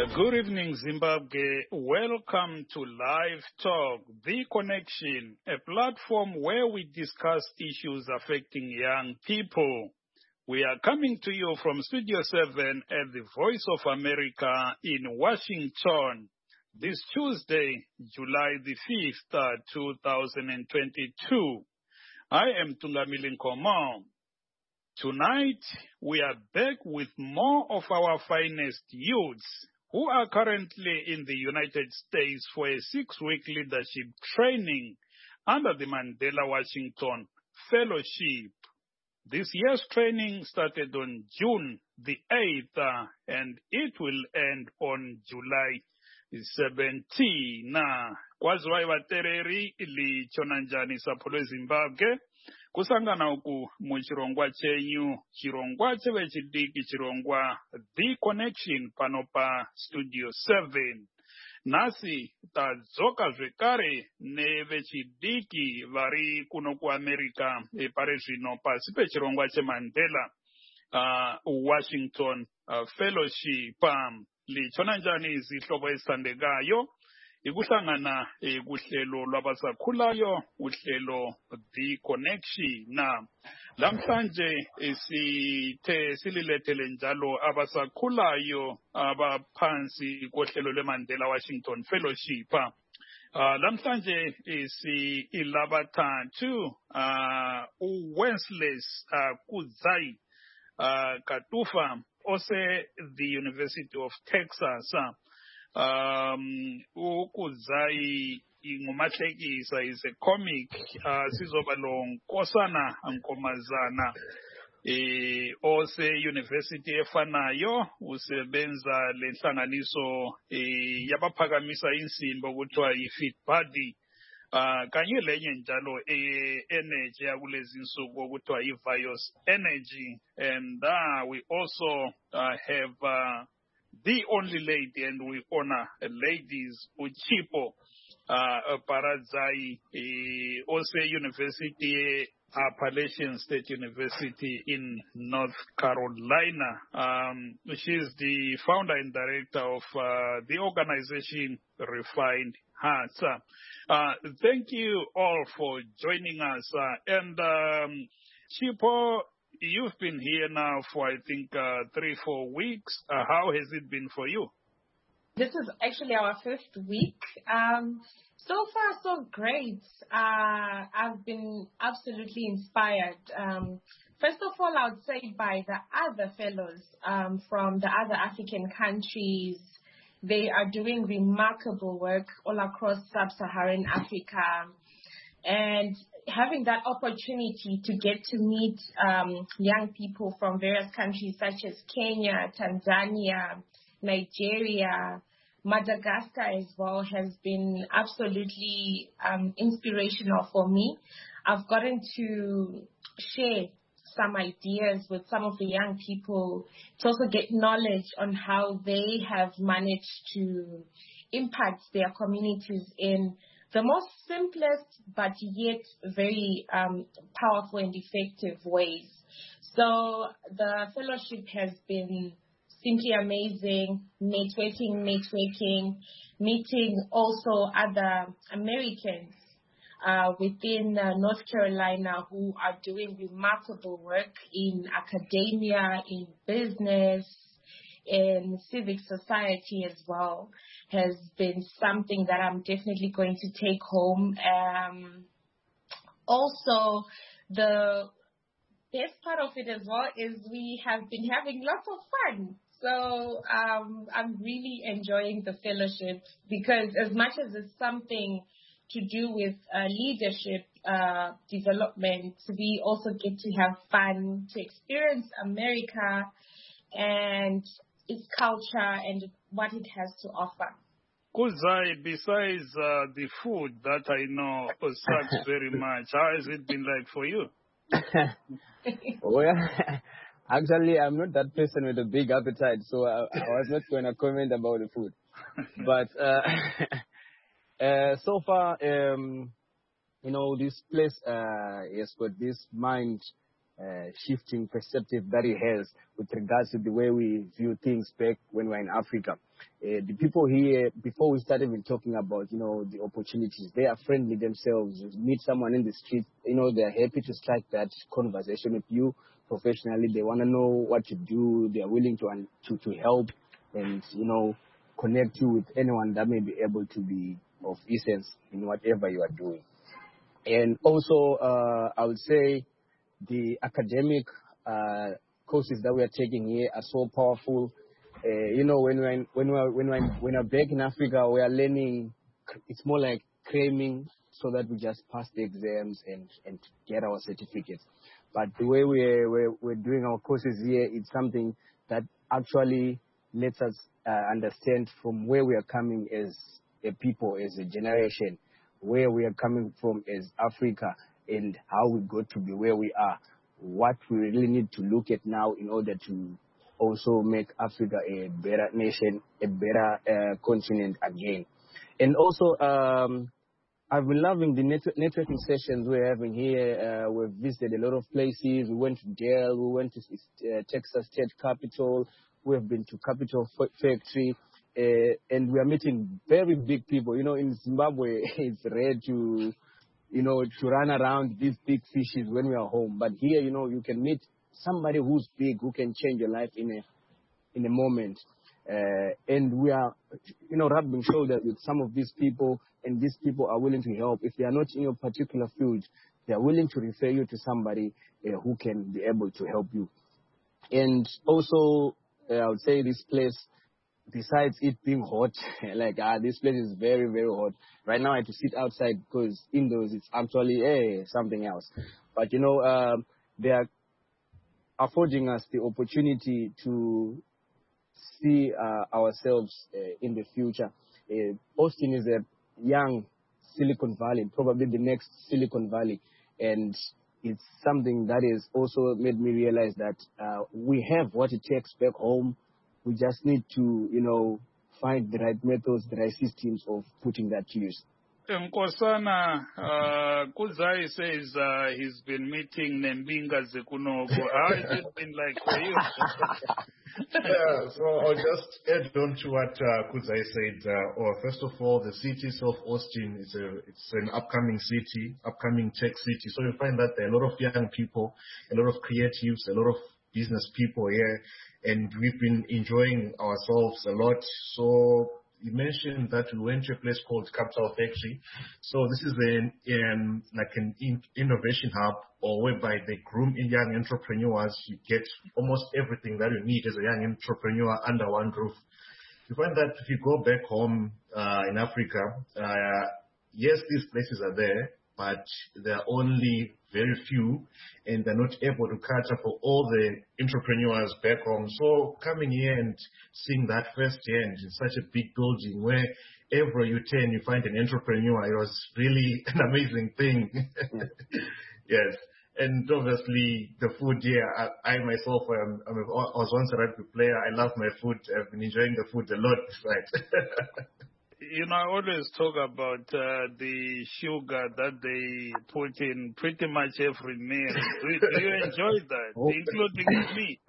Good evening, Zimbabwe. Welcome to Live Talk, The Connection, a platform where we discuss issues affecting young people. We are coming to you from Studio 7 at the Voice of America in Washington. This Tuesday, July the 5th, 2022. I am Tungamili Nkomo. Tonight, we are back with more of our finest youths who are currently in the United States for a 6-week leadership training under the Mandela Washington Fellowship. This year's training started on June the 8th and it will end on July 17th. Kwaziwa ivatereri lichona njani sapho lweZimbabwe kusangana uku muchirongwa chenyu chirongwa chevechidiki chirongwa The Connection panopa Studio 7. Nasi tadzoka zvekare nevechidiki vari kuno kuAmerica pari zvino pasi pechirongwa cheMandela Washington Fellowship. Lichona njani zihlobo ezithandekayo ikuhlangana kuhlelo lwabasakhulayo uhlelo The Connection. Lamhlanje sithe sililethele njalo abasakhulayo abaphansi kohlelo lweMandela Washington Fellowship. Lamhlanje ilabathathu uWenceslas Kudzai Katufa ose the University of Texas. Ukudzai ngumahlekisa is a comic sizoba lo Nkosana Nkomazana ose university efanayo usebenza lenhlanganiso yabaphakamisa insimbi okuthiwa yi-Fit Body kanye lenye njalo energy yakulezi insuku okuthiwa yi-Vios Energy. And we also have the only lady, and we honor ladies, Uchipo Paradzai, also University, Appalachian State University in North Carolina. She's the founder and director of the organization Refined Hearts. Thank you all for joining us. And Chipo, you've been here now for, I think, 3-4 weeks. How has it been for you? This is actually our 5th week. So far, so great. I've been absolutely inspired. First of all, I would say by the other fellows from the other African countries. They are doing remarkable work all across sub-Saharan Africa. And having that opportunity to get to meet young people from various countries such as Kenya, Tanzania, Nigeria, Madagascar as well has been absolutely inspirational for me. I've gotten to share some ideas with some of the young people to also get knowledge on how they have managed to impact their communities in the most simplest but yet very powerful and effective ways. So the fellowship has been simply amazing, networking, meeting also other Americans within North Carolina who are doing remarkable work in academia, in business, in civic society as well, has been something that I'm definitely going to take home. Also, the best part of it as well is we have been having lots of fun. So I'm really enjoying the fellowship because as much as it's something to do with leadership development, we also get to have fun, to experience America and its culture and what it has to offer. Kudzai, besides the food that I know sucks very much, how has it been like for you? Well, actually, I'm not that person with a big appetite, so I was not going to comment about the food. But so far, this place has got this mind shifting perspective that it has with regards to the way we view things back when we're in Africa. The people here, before we start even talking about, the opportunities, they are friendly themselves. You meet someone in the street, they're happy to strike that conversation with you professionally. They want to know what you do. They are willing to help and, connect you with anyone that may be able to be of essence in whatever you are doing. And also, I would say the academic courses that we are taking here are so powerful. When we're back in Africa, we are learning. It's more like cramming so that we just pass the exams and get our certificates. But the way we're doing our courses here, it's something that actually lets us understand from where we are coming as a people, as a generation, where we are coming from as Africa, and how we got to be where we are. What we really need to look at now in order to also make Africa a better nation, a better continent again. And also, I've been loving the networking sessions we're having here. We've visited a lot of places. We went to Dell, we went to Texas State Capitol, we've been to Capital Factory, and we are meeting very big people. In Zimbabwe, it's rare to run around these big fishes when we are home. But here, you can meet somebody who's big, who can change your life in a moment. And we are, rubbing shoulders with some of these people, and these people are willing to help. If they are not in your particular field, they are willing to refer you to somebody who can be able to help you. And also, I would say this place, besides it being hot, this place is very, very hot. Right now I have to sit outside because indoors it's actually something else. But, they are affording us the opportunity to see ourselves in the future. Austin is a young Silicon Valley, probably the next Silicon Valley. And it's something that has also made me realize that we have what it takes back home. We just need to, find the right methods, the right systems of putting that to use. Nkosana, Kuzai says he's been meeting Nembinga Zekunogo. How has it been like for you? Yeah, so I'll just add on to what Kuzai said. First of all, the city of Austin it's an upcoming city, upcoming tech city. So you find that there are a lot of young people, a lot of creatives, a lot of business people here, and we've been enjoying ourselves a lot. So you mentioned that we went to a place called Capital Factory. So this is an innovation hub, or whereby they groom in young entrepreneurs. You get almost everything that you need as a young entrepreneur under one roof. You find that if you go back home in Africa, yes, these places are there, but there are only very few, and they're not able to cater for all the entrepreneurs back home. So coming here and seeing that firsthand in such a big building where everywhere you turn you find an entrepreneur, it was really an amazing thing. Yes. And obviously the food here, I myself, I was once a rugby player. I love my food. I've been enjoying the food a lot, right? I always talk about the sugar that they put in pretty much every meal. Do you enjoy that, including me?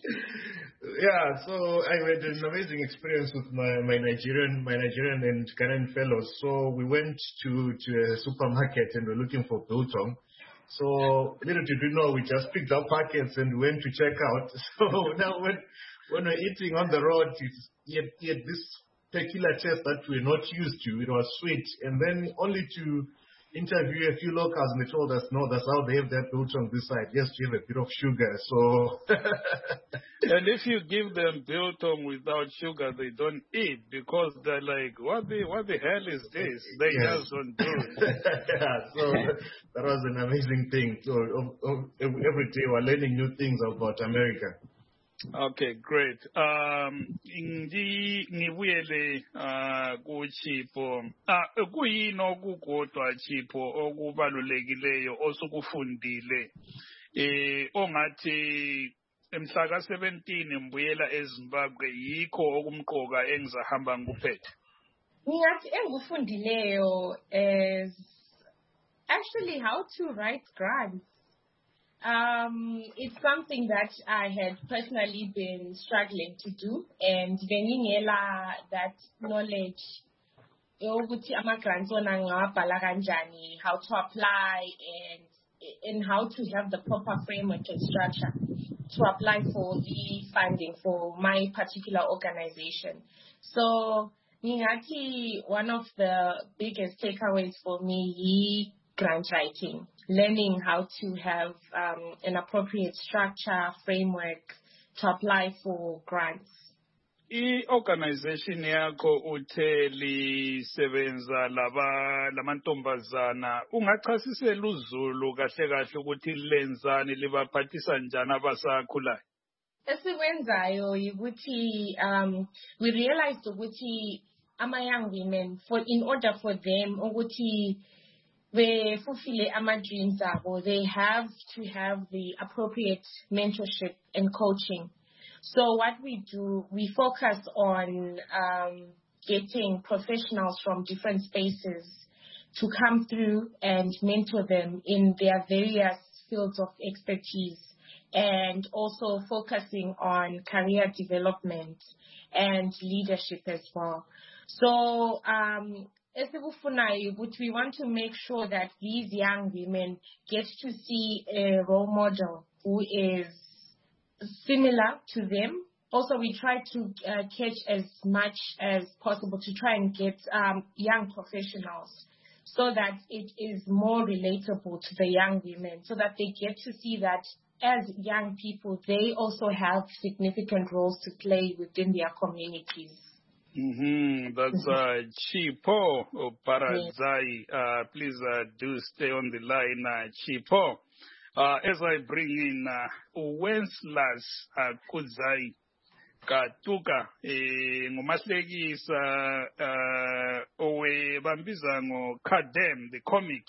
Yeah, so I had an amazing experience with my Nigerian and Ghanaian fellows. So we went to a supermarket and we're looking for biltong. So little did we know, we just picked up packets and went to check out. So now when we're eating on the road, you had this peculiar taste that we're not used to. It was sweet. And then only to interview a few locals, and they told us, no, that's how they have their biltong this side. Yes, you have a bit of sugar. So and if you give them biltong without sugar, they don't eat, because they're like, what the hell is this? They just don't do it. Yeah, so that was an amazing thing. So every day we're learning new things about America. Okay, great. Ngibuyele kuChipho. Kuyini okukodwa Chipho okubalulekileyo osukufundile ongathi emhla ka-17 mbuyela eZimbabwe yikho okumqoka engizahamba ngikuphethe? Ngingathi engufundileyo is actually how to write grants. It's something that I had personally been struggling to do, and bengingela that knowledge ukuthi ama-grants wona ngawabhala kanjani, how to apply, and how to have the proper framework and structure to apply for the funding for my particular organization. So ngingati one of the biggest takeaways for me is grant writing, learning how to have an appropriate structure, framework to apply for grants. I-organization yakho uthe lisebenza lamantombazana, ungachasisela uZulu kahle kahle ukuthi lenzani libaphathisa njani abasakhulayo? Esikwenzayo ukuthi we realized ukuthi ama-young women, in order for them ukuthi fulfill ama-dreams abo, they have to have the appropriate mentorship and coaching. So what we do, we focus on getting professionals from different spaces to come through and mentor them in their various fields of expertise, and also focusing on career development and leadership as well. So we want to make sure that these young women get to see a role model who is similar to them. Also, we try to catch as much as possible to try and get young professionals so that it is more relatable to the young women, so that they get to see that as young people, they also have significant roles to play within their communities. That's Chipo Paradzai. Please do stay on the line, Chipo. As I bring in Wenceslas Kudzai Katuka, ngumahlekisa owebambiza ngo-Kadem, the comic.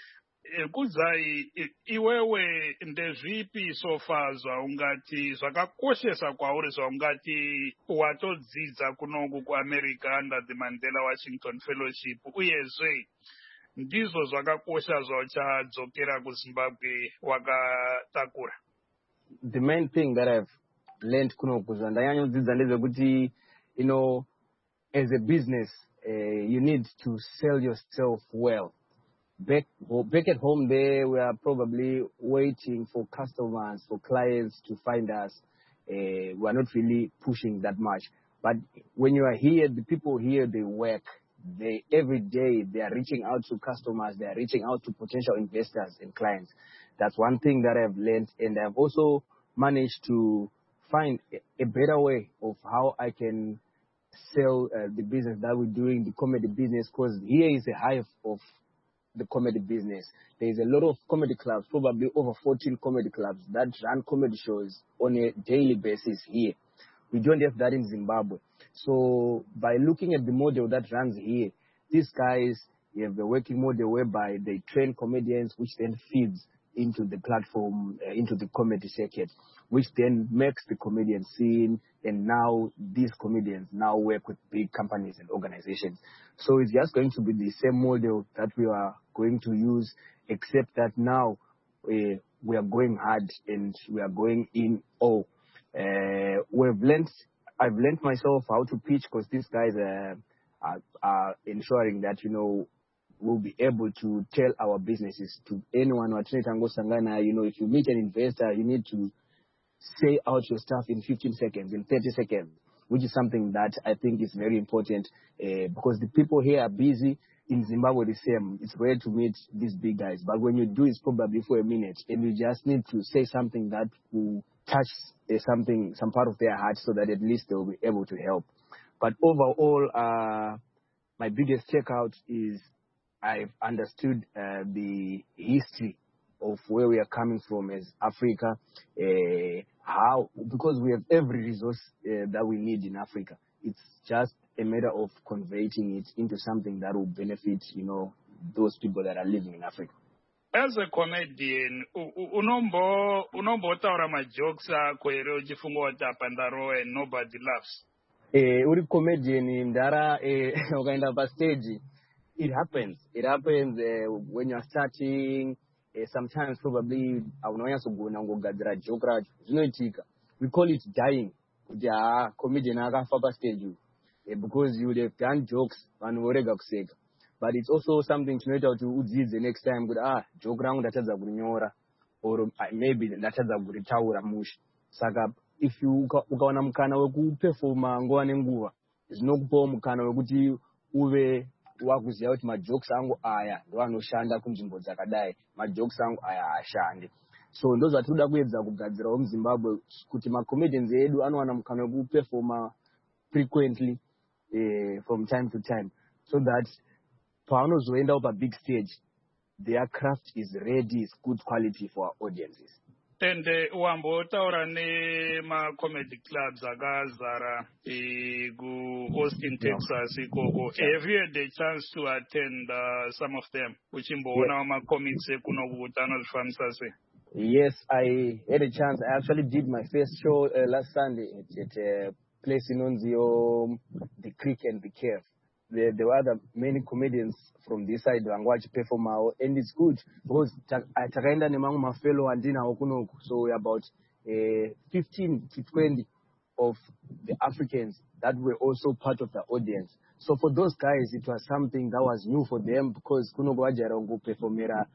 Kudzai, iwewe ndezvipi sofazwa ungati zvakakoshesa kwauri zvaungati watodzidza kunoku kuAmerica under the Mandela Washington Fellowship, uyezve ndizvo zvakakosha zvauchadzokera kuZimbabwe wakatakura? The main thing that I've learned kunoku zvandanyanyodzidza ndezvekuti, you know, as a business, you need to sell yourself well. Back at home there, we are probably waiting for customers, for clients to find us. We are not really pushing that much. But when you are here, the people here, they work. Every day, they are reaching out to customers. They are reaching out to potential investors and clients. That's one thing that I've learned. And I've also managed to find a better way of how I can sell the business that we're doing, the comedy business, because here is a hive of the comedy business. There is a lot of comedy clubs, probably over 14 comedy clubs that run comedy shows on a daily basis here. We don't have that in Zimbabwe. So by looking at the model that runs here, these guys have the working model whereby they train comedians, which then feeds into the platform, into the comedy circuit, which then makes the comedian scene, and now these comedians now work with big companies and organizations. So it's just going to be the same model that we are going to use, except that now we are going hard and we are going in all. I've learned myself how to pitch, because these guys are ensuring that, you know, we'll be able to tell our businesses to anyone. You know, if you meet an investor, you need to say out your stuff in 15 seconds, in 30 seconds, which is something that I think is very important, because the people here are busy. In Zimbabwe, the same. It's rare to meet these big guys, but when you do, it's probably for a minute, and you just need to say something that will touch some part of their heart, so that at least they'll be able to help. But overall, my biggest checkout is I've understood the history of where we are coming from as Africa, because we have every resource that we need in Africa. It's just a matter of converting it into something that will benefit, you know, those people that are living in Africa. As a comedian, unombotaura majokes akho ere uchifunga kuti apa ndarowa and nobody laughs? Uri comedian ndara ukaenda pa stage, it happens when you're starting. sometimes probably aunonyasogona ngogadzira joke racho zvinoitika. We call it dying. Kuti comedian akafa pastage because you would have done jokes vanhu vorega kuseka. But it's also something chinoita kuti udzidze next time kuti joke rangu ndatadza kurinyora or maybe ndatadza kuritaura mushe. Saka if you ukaona mukana wekuperforma nguva nenguva zvinokupawo mukana wekuti uve wakuziva kuti majokes angu aya ndo anoshanda kunzvimbo dzakadai, majokes angu aya ashande. So ndo zvatinoda kuedza kugadzirawo muZimbabwe kuti macomedians edu anowana mukana wekuperforma frequently from time to time, so that paanozoendawo pabig stage their craft is ready, is good quality for our audiences. And wambotaura nema-comedy clubs akazara ku-Austin, Texas ikoko. Have you had a chance to attend some of them? Uchimboona ma-comics ekunokuti anozvifambisa sei? Yes, I had a chance. I actually did my first show last Sunday at a place in Onzio, the Creek and the Cave. There were other many comedians from this side who watch perform, and it's good because takaenda nemangu mafelo andina okunoku. So we're about 15 to 20 of the Africans that were also part of the audience. So for those guys, it was something that was new for them because kunoku wajarongo performera,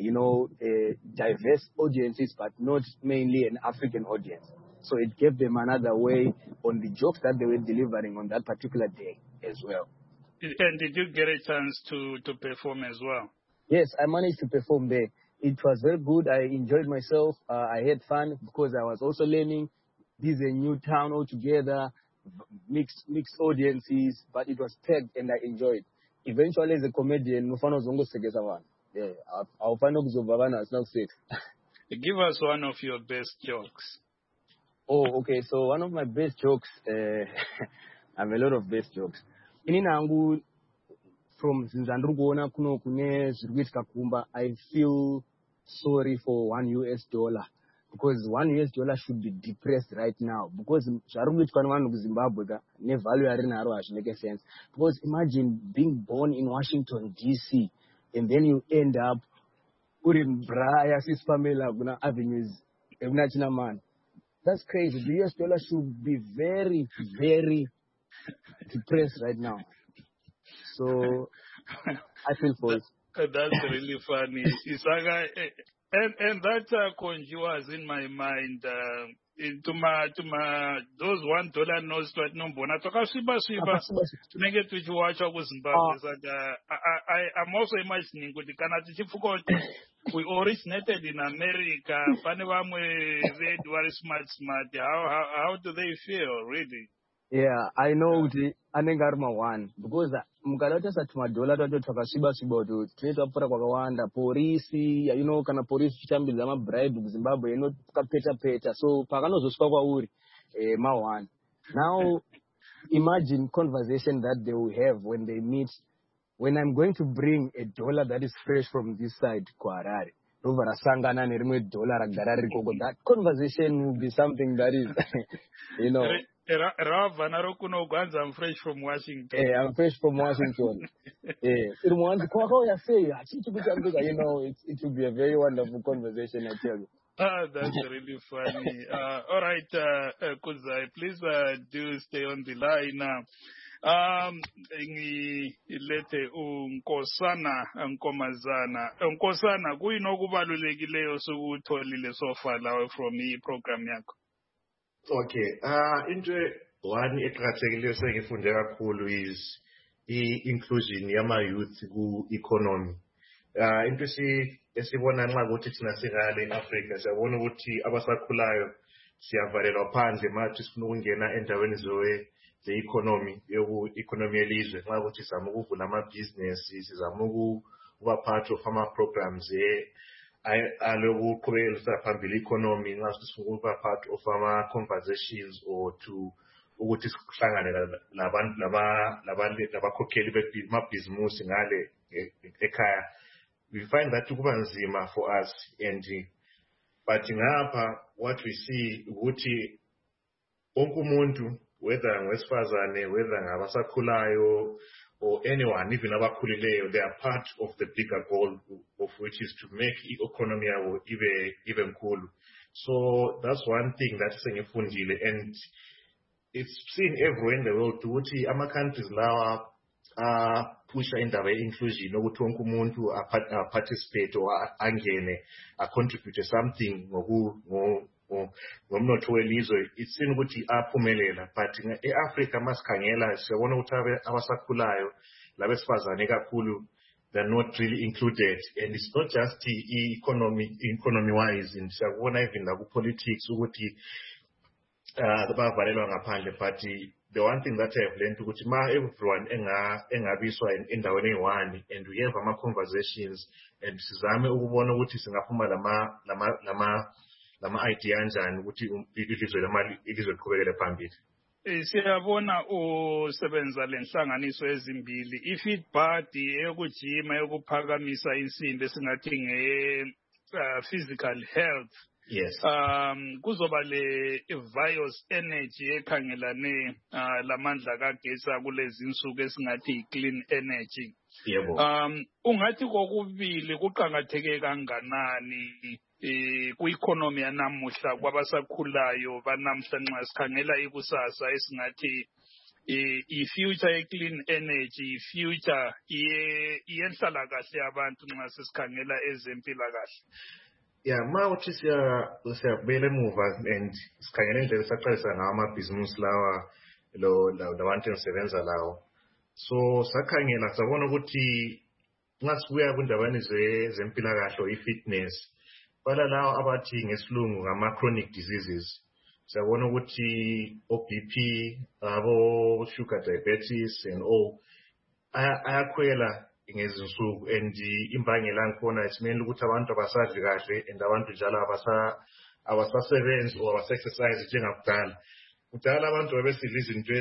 diverse audiences, but not mainly an African audience. So it gave them another way on the jokes that they were delivering on that particular day as well. And did you get a chance to perform as well? Yes, I managed to perform there. It was very good. I enjoyed myself. I had fun because I was also learning. This is a new town altogether, mixed audiences, but it was packed and I enjoyed. Eventually, as a comedian, mufano zongo segeza one. Yeah, I'll find out zovavana. It's not sick. Give us one of your best jokes. Oh, okay. So one of my best jokes. I have a lot of best jokes. Ininangu from Zinzandrukuona kuno kune zvirikuitika kumba, I feel sorry for $1 because $1 should be depressed right now because zvarikuitika nevanhu kuZimbabwe nevalue yarinaro hazvineke sense. Because imagine being born in Washington DC and then you end up uri Braya Sispamela kuna avenues ekuna Chinamani. That's crazy. The $US should be very, very depressed right now. So I feel for it. That's really funny. Isaga, and that conjures in my mind to my those $1 notes that no bona toka shiba tunenge tuchiwacha kuZimbabwe. I'm also imagining kuti kana tichifuka we originated in America, pane vamwe vedu vari smart. How do they feel really? Yeah, I know kuti anenge ari ma1 because mukadata $2 tato twakasviba kuti tunoita pfuura kwakawanda polisi, kana polisi chichambidza mabribe kuZimbabwe inokapeta, so pakanozosvika kwauri ma1. Now imagine conversation that they will have when they meet, when I'm going to bring $1 that is fresh from this side kuHarare. Rasangana nerimwe $1 ragara rikoko. That conversation will be something that is Rava narokuno kwanza, I'm fresh from Washington. Yeah, I'm fresh from Washington. It will be a very wonderful conversation, I tell you. That's really funny. All right, Kudzai, please do stay on the line now. Ngilete uNkosana Nkomazana. Nkosana, kuyinokubalulekileyo sokutholile so far lawe from i-program yakho? Okay, into one eqhakathekileyo sengifunde kakhulu is i-inclusion yama-youth ku-economy. Into esibona nxa ukuthi thina singale in-Africa, siyabona ukuthi abasakhulayo siyavalelwa phandle mathi sifuna ukungena endaweni ze-economy, economy yelizwe, nxa ukuthi sizama ukuvula ama-business, sizama ukuba part of ama-programs alokuqhubekisa phambili economy, nxa sifuna ukuba part of ama-conversations or to ukuthi sihlangane labakhokheli bamabhizimusi ngale ekhaya. We find that kuba nzima for us, but ngapha what we see ukuthi wonke umuntu, whether ngowesifazane, whether ngabasakhulayo, or anyone, even abakhulile, they are part of the bigger goal, of which is to make the economy even cool. So that's one thing that's engifundile, and it's seen everywhere in the world ukuthi ama-countries lawa pusha indaba ye-inclusion ukuthi wonke umuntu participate or angene contribute something ngomnotho welizwe. It's seen ukuthi aphumelela, but e-Africa masikhangela siyabona ukuthi abasakhulayo labesifazane kakhulu, they're not really included, and it's not just economy wise, and siyabona even naku-politics ukuthi bavalelwa ngaphandle. But the one thing that I've learned ukuthi everyone engabiswa endaweni eyi-one, and we have ama-conversations, and sizame ukubona ukuthi singaphuma lama-idea anjani ukuthi ilizwe liqhubekele phambili. Siyabona usebenza lenhlanganiso ezimbili, i-Fit Body eyokujima eyokuphakamisa insimbi esingathi physical health. Yes. Kuzoba le Vios Energy ekhangelane lamandla kagesi kulezi insuku esingathi clean energy. Yebo. Ungathi kokubili kuqhakatheke kanganani ku-economy yanamuhla kwabasakhulayo banamhla nxa sikhangela ikusasa esingathi i-future ye-clean energy, i-future yenhlalakahle yabantu nxa sesikhangela ezempilakahle? Yeah, mawuthi siyabuyela emuva and sikhangela indlela esaqalisa ngawo amabhizimusi lawa labantu engisebenza lawo. So sakhangela sabona ukuthi nxa sibuya kundabeni zempilakahle i-fitness, bala lawo abathi ngesilungu ngama-chronic diseases. Siyabona ukuthi o-BP, abo-sugar diabetes and all ayakhwela ngezinsuku, and imbangela ngikhona isimele ukuthi abantu abasadli kahle, and abantu njalo abasasebenzi or abasa-exercise njengakudala. Kudala abantu babesidla izinto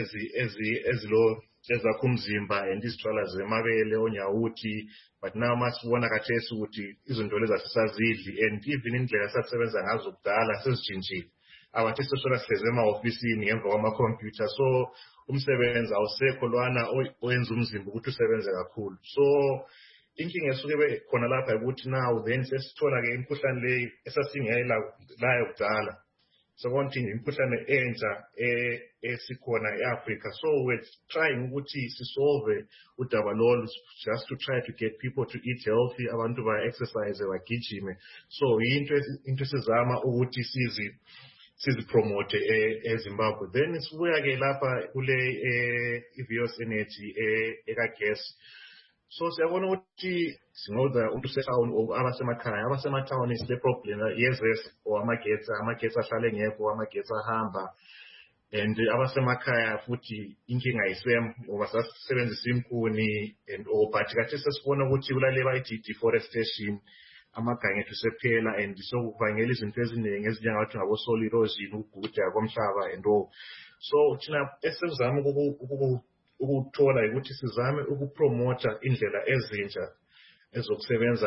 ezakha umzimba and izithwala zemabele, onyawuthi, but now masibona khathesi ukuthi izinto lezi asisazidli, and even indlela esasebenza ngazo kudala sezitshintshile. Abantu sesola sihlezi ema-ofisini ngemva kwamakhompyutha, so umsebenzi awusekho lwana oyenza umzimba ukuthi usebenze kakhulu. So inkinga esuke khona lapha ukuthi now then sesithola-ke imikhuhlane le esasingela layo kudala. So one thing, imikhuhlane entsha esikhona e-Africa. So we're trying ukuthi sisolve udaba lolu, just to try to get people to eat healthy, abantu ba-exercise, bagijime. So into esizama ukuthi sizipromote eZimbabwe. Then sibuya-ke lapha kule Vios Energy eka-gas. So siyabona ukuthi singoda umuntu setown or abasemakhaya is the problem yes or amagetsi ahlale ngekho, amagetsi ahamba, and abasemakhaya futhi inkinga ayisem ngoba sasebenzisa inkuni and but kathi sesibona ukuthi kulale bayithi deforestation, amaganga ethu sephela, and sokuvangela izinto eziningi ezinjengathi ngabo-soil erosion, ukuguda komhlaba and all. So thina esizama ukuthola ukuthi sizame ukupromota indlela ezintsha ezokusebenza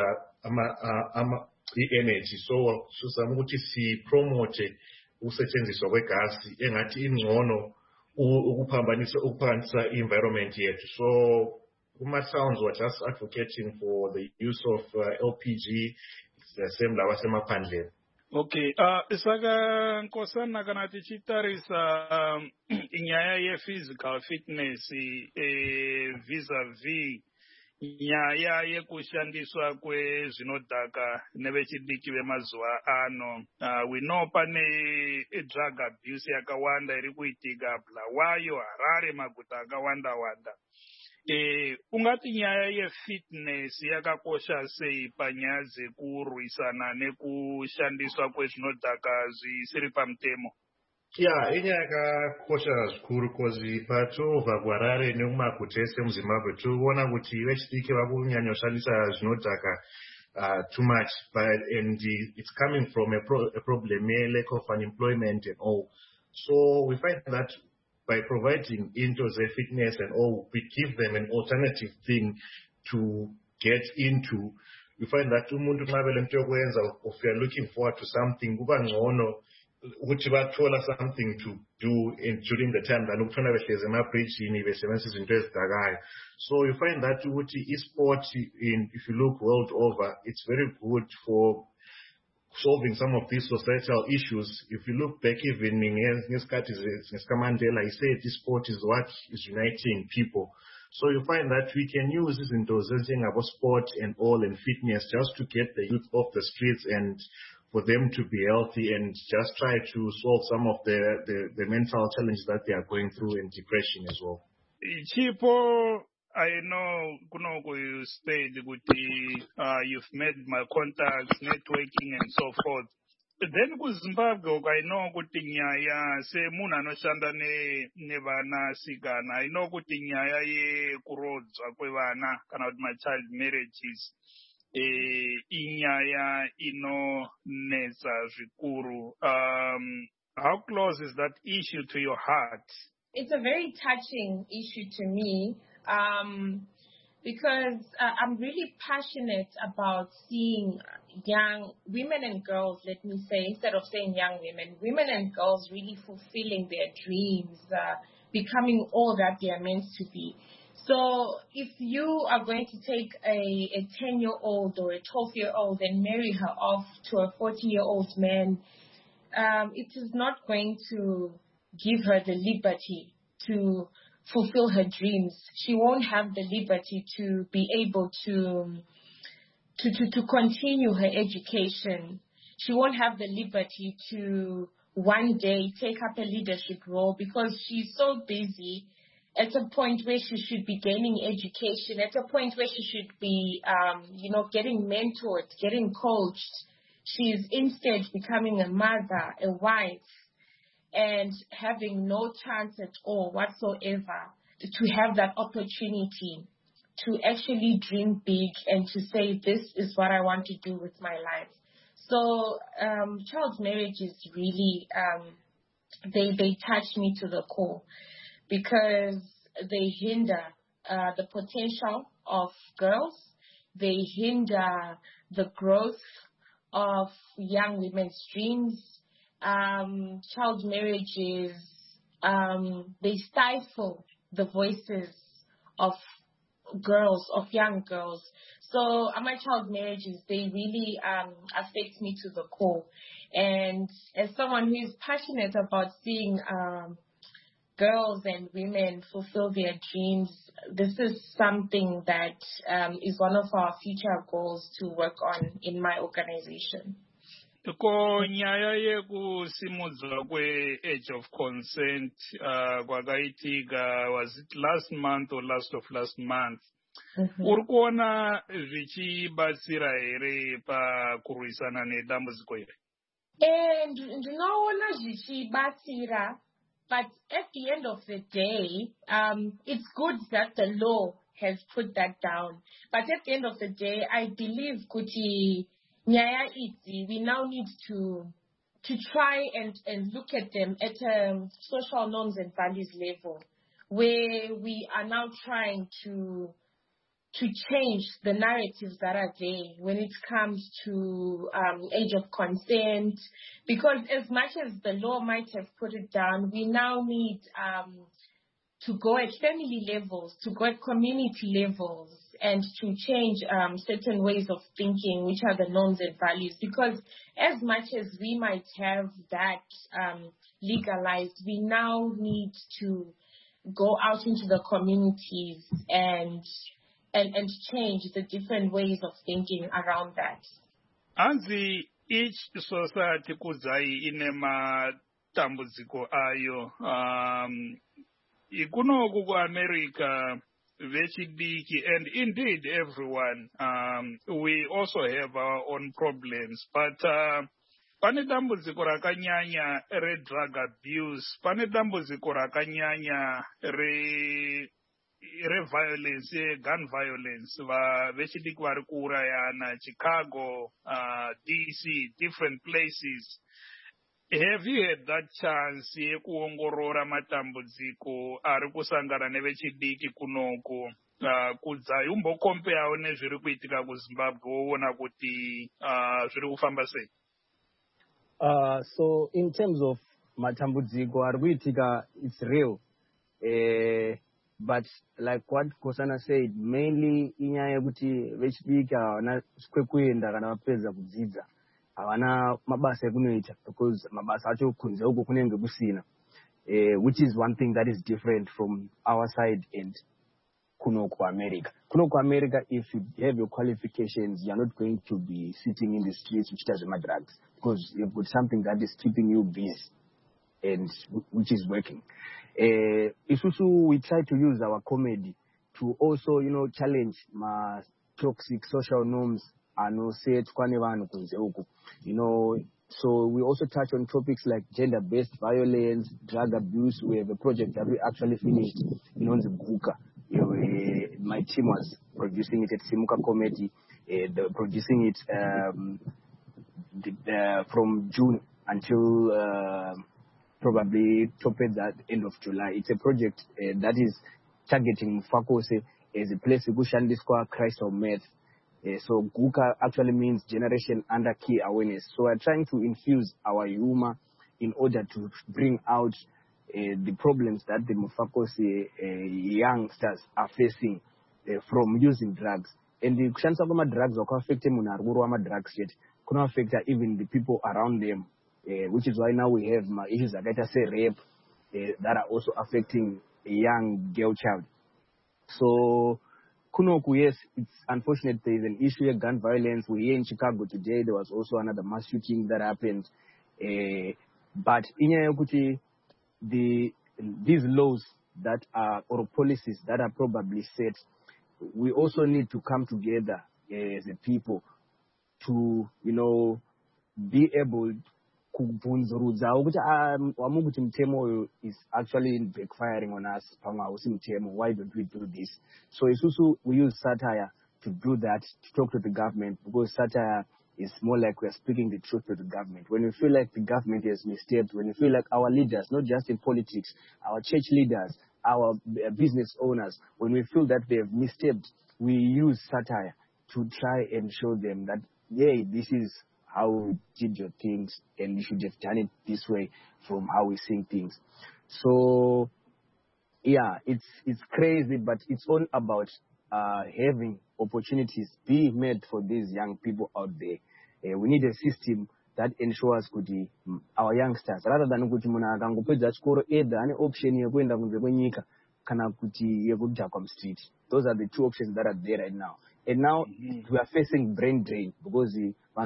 i-energy. So sizama ukuthi sipromote ukusetshenziswa kwegasi engathi ingcono ukuphakamisa i-environment yethu. So kuma-towns were just advocating for the use of LPG, it's the same labasemaphandleni. Okay, saka nkosana kana tichitarisa inyaya ye-physical fitness vis-a-vis nyaya yekushandiswa kwezvinodhaka nevechidiki vemazuva ano. We know pane drug abuse yakawanda iri kuitika Bulawayo, Harare, maguta akawanda-wanda. Ungati nyaya ye-fitness yakakosha sei panyaya dzekurwisana nekushandiswa kwezvinodhaka zvisiri pamutemo? Yeah, inyaya yakakosha zvikuru because patobva kuHarare nekumaguta ese muZimbabwe tinoona kuti vechidiki vakunyanya kushandisa zvinodhaka too much, and it's coming from a problem, a lack of unemployment and all. So we find that by providing into the fitness and all, we give them an alternative thing to get into. We find that umuntu nxa belento yokwenza, if you are looking forward to something, kuba ngcono which bathola something to do during the time that ukuthola behlezi emabridgini besebenzisa izinto ezidakayo. So you find that e-sport, if you look world over, it's very good for solving some of these societal issues. If you look back even in Mandela, he said this sport is what is uniting people. So you find that we can use this in dosing about sport and all and fitness just to get the youth off the streets and for them to be healthy and just try to solve some of the mental challenges that they are going through and depression as well. Chipo, I know Kunoko, you said you've made my contacts, networking and so forth. Then Zimbabwe, I know Kutinyaya, say Muna no Shanda Nevana Sigana. I know Kutinyaya Kurods, Akwevana, cannot my child marriages. Inyaya Ino Neza Vikuru. How close is that issue to your heart? It's a very touching issue to me. Because I'm really passionate about seeing young women and girls, let me say, instead of saying young women and girls really fulfilling their dreams, becoming all that they are meant to be. So if you are going to take a 10-year-old or a 12-year-old and marry her off to a 40-year-old man, it is not going to give her the liberty to fulfill her dreams. She won't have the liberty to be able to continue her education. She won't have the liberty to one day take up a leadership role because she's so busy at a point where she should be gaining education, at a point where she should be, getting mentored, getting coached. She's instead becoming a mother, a wife, and having no chance at all whatsoever to have that opportunity to actually dream big and to say, this is what I want to do with my life. So child marriage is really, they touch me to the core because they hinder the potential of girls. They hinder the growth of young women's dreams. Child marriages, they stifle the voices of girls, of young girls. So my child marriages, they really affect me to the core. And as someone who is passionate about seeing girls and women fulfill their dreams, this is something that is one of our future goals to work on in my organization. Ko nyaya yekusimudzwa kwe-age of consent kwakaitika, was it last month or last of last month? Uri kuona zvichibatsira here pakurwisana nedambudziko iri? Ndinoona zvichibatsira, but at the end of the day, it's good that the law has put that down. But at the end of the day, I believe kuti Nyaya Itzi, we now need to try and look at them at a social norms and values level, where we are now trying to change the narratives that are there when it comes to age of consent. Because as much as the law might have put it down, we now need to go at family levels, to go at community levels, and to change certain ways of thinking, which are the norms and values. Because as much as we might have that legalized, we now need to go out into the communities and change the different ways of thinking around that. Anzi, each society kudzai ine matambudziko ayo. Ikunoku ku America, vechidiki, and indeed everyone, we also have our own problems. But pane dambudziko rakanyanya re-drug abuse, pane dambudziko rakanyanya re-violence, gun violence, vechidiki vari kuurayana, Chicago, DC, different places. Have you had that chance yekuongorora matambudziko ari kusangana nevechidiki kunoko kudzai umbokompeawo nezviri kuitika kuZimbabwe woona kuti zviri kufamba sei? So in terms of matambudziko arikuitika, it's real. But like what Kosana said, mainly inyaya yekuti vechidiki havana kwekuenda kana vapedza kudzidza, havana mabasa ekunoita, because mabasa acho kunze uko kunenge kusina, which is one thing that is different from our side and kuno America. Kuno America, if you have your qualifications, you're not going to be sitting in the streets which does drugs, because you've got something that is keeping you busy and which is working. Isusu, we try to use our comedy to also, challenge my toxic social norms and say so we also touch on topics like gender-based violence, drug abuse. We have a project that we actually finished in Nzimbuka. My team was producing it at Simuka Comedy, producing it from June until probably top at the end of July. It's a project that is targeting Mufakose as a place to square Christ of Math. So Guka actually means generation under key awareness. So we're trying to infuse our humor in order to bring out the problems that the Mufakose youngsters are facing from using drugs. And the kushandisa kwama drugs affect them on drugs yet. Can affect even the people around them. Which is why now we have issues like I say rape that are also affecting a young girl child. So Kunoku, yes, it's unfortunate there is an issue of gun violence. We're here in Chicago today. There was also another mass shooting that happened. But in Yakuti, these laws that are, or policies that are probably set, we also need to come together as a people to, be able kubvunzurudza ukuthi wamukuti mtemo is actually backfiring on us. Why don't we do this? So isusu, we use satire to do that, to talk to the government, because satire is more like we're speaking the truth to the government. When we feel like the government has misstepped, when we feel like our leaders, not just in politics, our church leaders, our business owners, when we feel that they have misstepped, we use satire to try and show them that, yeah, this is how we did your things, and you should have done it this way from how we sing things. So, yeah, it's crazy, but it's all about having opportunities being made for these young people out there. We need a system that ensures our youngsters, rather than kuti muna akangopedza chikoro either ane option yekuenda kunze kwenyika kana kuti yekuja street. Those are the two options that are there right now. And now we are facing brain drain because when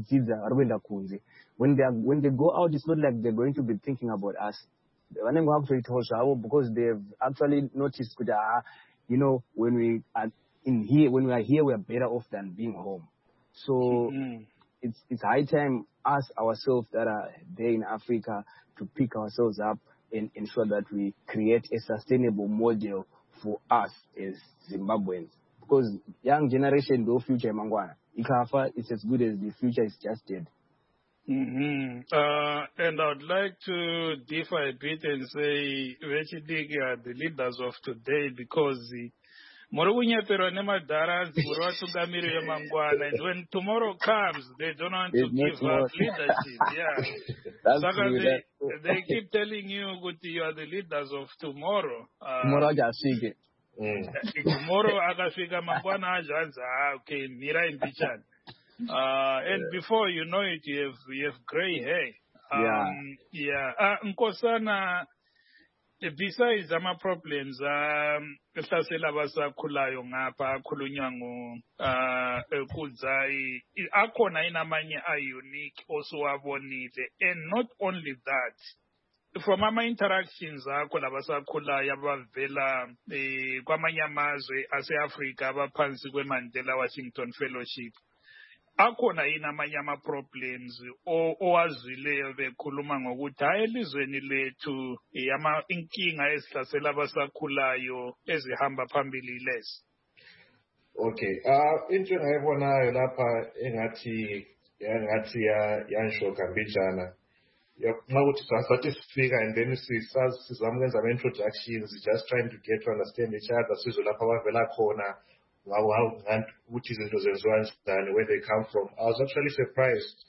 they go out, it's not like they're going to be thinking about us. Because they've actually noticed, when we are when we are here, we are better off than being home. So it's high time us ourselves that are there in Africa to pick ourselves up and ensure that we create a sustainable model for us as Zimbabweans. Because young generation, no future mangwana. Ikafa, it's as good as the future is just dead. And I'd like to differ a bit and say, Vechidiki are the leaders of today because and when tomorrow comes, they don't want to give up leadership. Yeah. That's true, they keep telling you you are the leaders of tomorrow. Tomorrow tomorrow akafika mangwana ajanza okay mira imbichana and before you know it you have gray hair. Nkosana, besides ama problems ehlasela abasakhulayo ngapha akhulunywa kudzai akhona inamanye unique also wabonile, and not only that, from ama interactions akho labasakhulayo abavela kwamanye amazwe ase-Africa abaphansi kwe-Mandela Washington Fellowship, akhona yini amanye ama-problems owazileyo bekhuluma ngokuthi hayi elizweni lethu inkinga ezihlasela abasakhulayo ezihamba phambili lezi? Okay, into engayibonayo lapha engathi yanshoka mbijana nxa ukuthi sathi sifika and then sizama ukwenza ama-introductions, just trying to get to understand each other, sizwe lapha abavela khona ukuthi izinto zenziwa njani, where they come from. I was actually surprised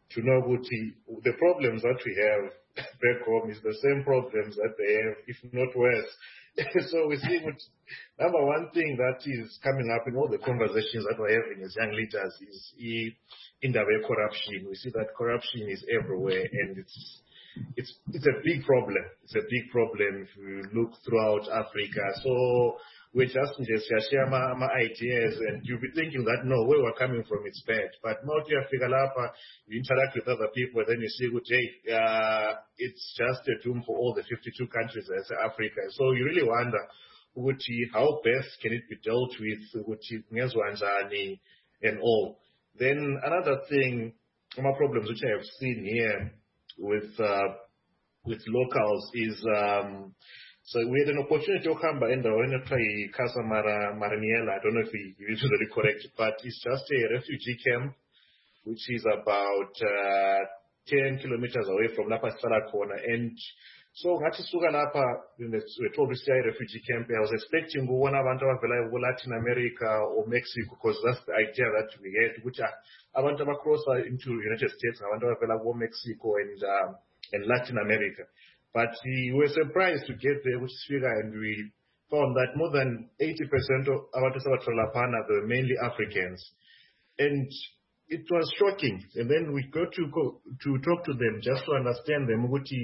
to know the problems that we have back home is the same problems that they have, if not worse. So we see number one thing that is coming up in all the conversations that we're having as young leaders is in the way corruption. We see that corruption is everywhere, and it's a big problem. It's a big problem if you look throughout Africa. So we're just share my ideas, and you'll be thinking that no, where we're coming from, it's bad. But now you interact with other people, then you see, it's just a doom for all the 52 countries as Africa. So you really wonder, how best can it be dealt with, and all. Then another thing, my problems which I have seen here with locals is, so we had an opportunity to come by and try Casa Maraniela. I don't know if we usually correct, but it's just a refugee camp, which is about 10 kilometers away from Lapa Sarakona. And so, we told to stay refugee camp. I was expecting one of Latin America or Mexico, because that's the idea that we had, which I want to cross into the United States. I want to go Mexico and Latin America. But we were surprised to get there, which figure, and we found that more than 80% of our Lapana were mainly Africans. And it was shocking. And then we got to talk to them just to understand them,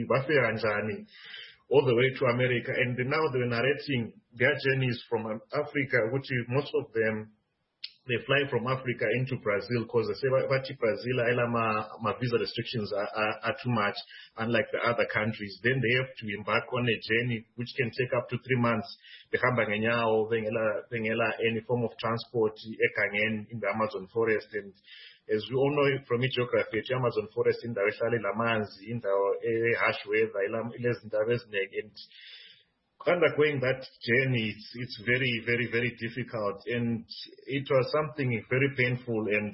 all the way to America. And now they were narrating their journeys from Africa, which most of them, they fly from Africa into Brazil because they say, Brazil, my visa restrictions are too much, unlike the other countries. Then they have to embark on a journey which can take up to 3 months. They come back any form of transport in the Amazon forest. And as we all know from geography, the Amazon forest in the Lamanzi, in the harsh weather, and undergoing that journey, it's very, very, very difficult, and it was something very painful. And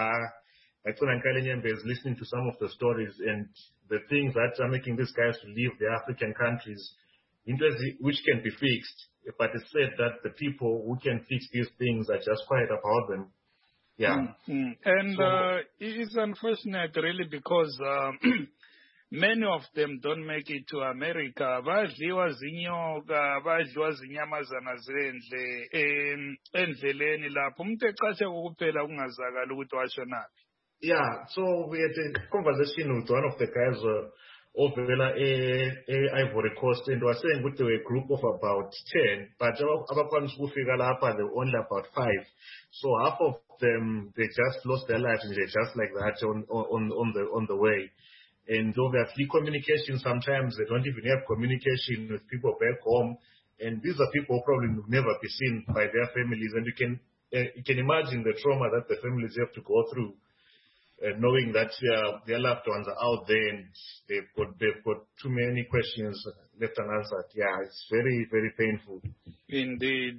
is listening to some of the stories and the things that are making these guys to leave the African countries, which can be fixed. But it's said that the people who can fix these things are just quiet about them. Yeah. Mm-hmm. And it's unfortunate, really, because many of them don't make it to America. Badliwa zinyoka, badliwa zinyamazana zendle endleleni lapho umuntu eqashe ukuphela kungazakala ukuthi washonaphi. Yeah, so we had a conversation with one of the guys over Ivory Coast, and was saying that they were a group of about 10, but abakwanisa ukufika lapha they were only about 5. So half of them, they just lost their lives, and they just like that on the way. And obviously communication, sometimes they don't even have communication with people back home. And these are people who probably will never be seen by their families. And you can imagine the trauma that the families have to go through, knowing that their loved ones are out there and they've got too many questions left unanswered. Yeah, it's very, very painful. Indeed.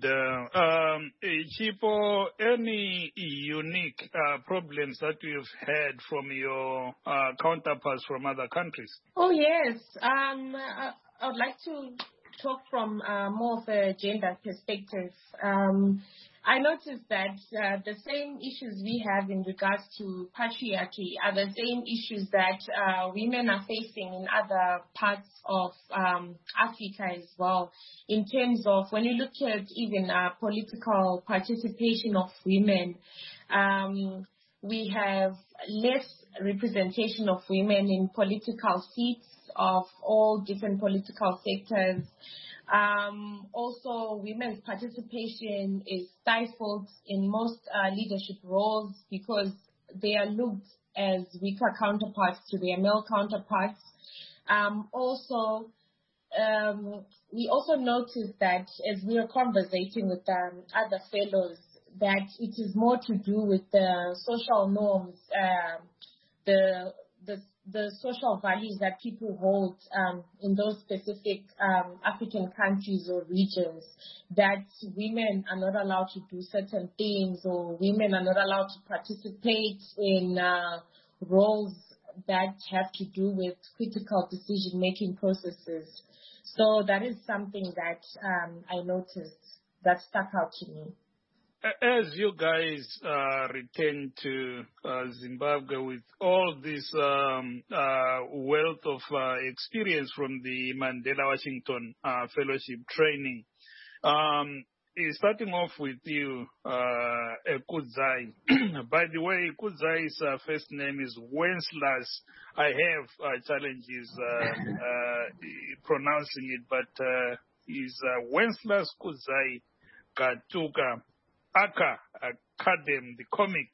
Chipo, any unique problems that you've had from your counterparts from other countries? Oh, yes. I would like to talk from more of a gender perspective. I noticed that the same issues we have in regards to patriarchy are the same issues that women are facing in other parts of Africa as well. In terms of when you look at even political participation of women, we have less representation of women in political seats of all different political sectors. Also, women's participation is stifled in most leadership roles because they are looked as weaker counterparts to their male counterparts. We also noticed that as we are conversating with other fellows, that it is more to do with the social norms, the social values that people hold in those specific African countries or regions, that women are not allowed to do certain things, or women are not allowed to participate in roles that have to do with critical decision-making processes. So that is something that I noticed that stuck out to me. as you guys return to Zimbabwe with all this wealth of experience from the Mandela Washington Fellowship training, starting off with you, Kudzai. By the way, Kudzai's first name is Wenceslas. I have challenges pronouncing it, but he's Wenceslas Kudzai Katuka Aka Academy, the comic,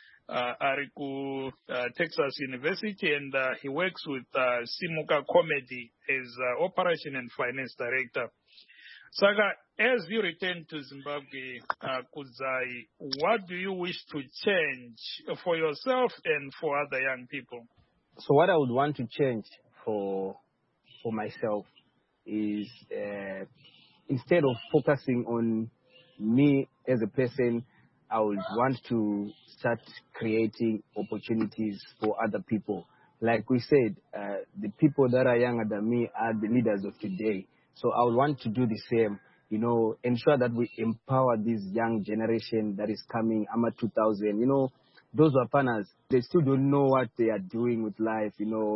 Ariku Texas University, and he works with Simuka Comedy as Operation and Finance Director. Saga, as you return to Zimbabwe, Kudzai, what do you wish to change for yourself and for other young people? So what I would want to change for myself is instead of focusing on me as a person, I would want to start creating opportunities for other people. Like we said, the people that are younger than me are the leaders of today. So I would want to do the same, ensure that we empower this young generation that is coming, AMA 2000. Those Wapanas, they still don't know what they are doing with life,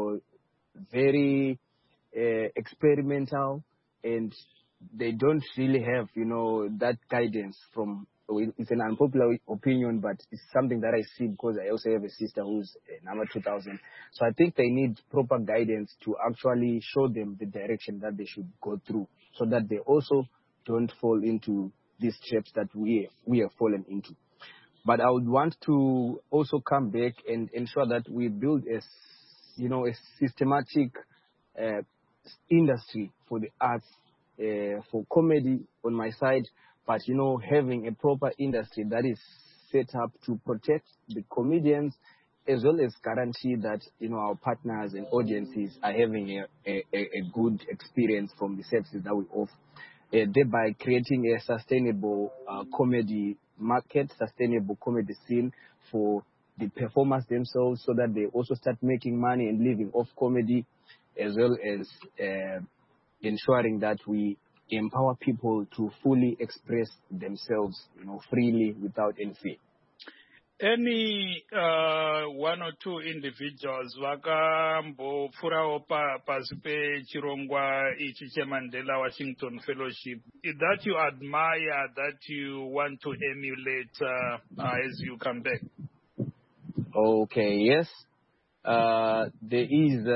very experimental, and they don't really have, that guidance from, it's an unpopular opinion, but it's something that I see because I also have a sister who's number 2000. So I think they need proper guidance to actually show them the direction that they should go through so that they also don't fall into these traps that we have fallen into. But I would want to also come back and ensure that we build a systematic industry for the arts, for comedy on my side, but having a proper industry that is set up to protect the comedians as well as guarantee that our partners and audiences are having a good experience from the services that we offer, thereby creating a sustainable comedy market, sustainable comedy scene for the performers themselves, so that they also start making money and living off comedy, as well as ensuring that we empower people to fully express themselves, freely without any fear. Any one or two individuals vakambopfurawo pasi pechirongwa ichi cheMandela Washington Fellowship that you admire, that you want to emulate as you come back? Okay, yes. There is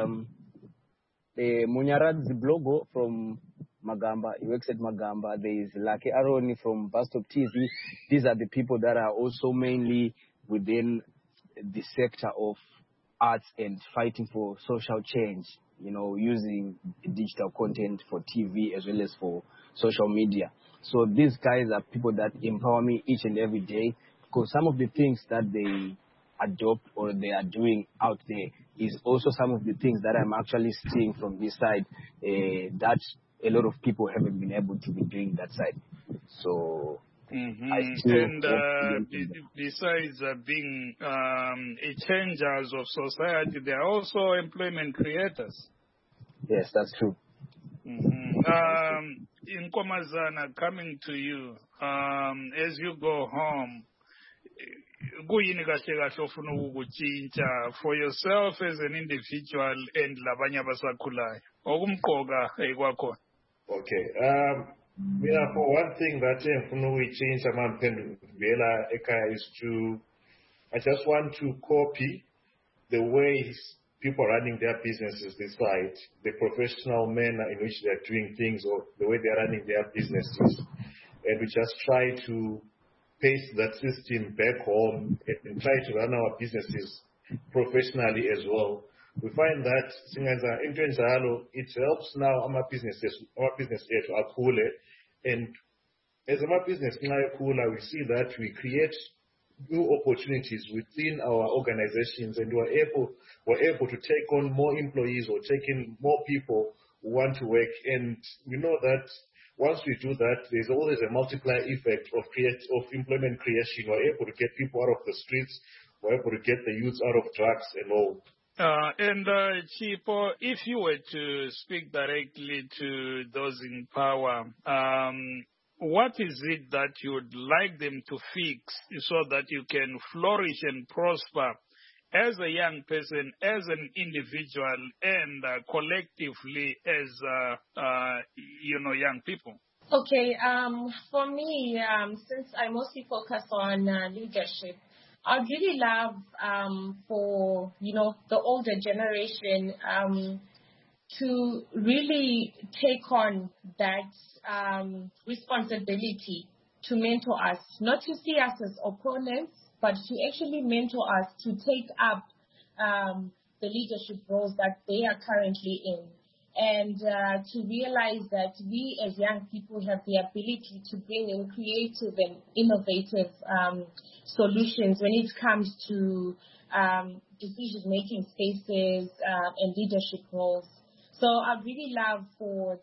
Munyaradzi Blogo from Magamba. He works at Magamba. There is Lucky Aroni from Bastop TV. These are the people that are also mainly within the sector of arts and fighting for social change, using digital content for TV as well as for social media. So these guys are people that empower me each and every day, because some of the things that they adopt or they are doing out there is also some of the things that I'm actually seeing from this side, that a lot of people haven't been able to be doing that side. So besides being changers of society, they are also employment creators. Yes, that's true. In Komazana, coming to you, as you go home, for yourself as an individual and labanye abasakhulayo okumqoka kwakho? Okay. For one thing that we change Vela Eka is I just want to copy the ways people running their businesses this side, the professional manner in which they are doing things, or the way they are running their businesses, and we just try to paste that system back home and try to run our businesses professionally as well. We find that it helps now our business to akule, and as our business akula, we see that we create new opportunities within our organizations, and we're able to take on more employees or take in more people who want to work. And we know that once we do that, there's always a multiplier effect of employment creation. We're able to get people out of the streets. We're able to get the youth out of drugs and all. Chipo, if you were to speak directly to those in power, what is it that you would like them to fix so that you can flourish and prosper as a young person, as an individual, and collectively as, young people? Okay, for me, since I mostly focus on leadership, I'd really love for, the older generation to really take on that responsibility to mentor us, not to see us as opponents, but to actually mentor us to take up the leadership roles that they are currently in. And to realize that we as young people have the ability to bring in creative and innovative solutions when it comes to decision-making spaces and leadership roles. So I'd really love for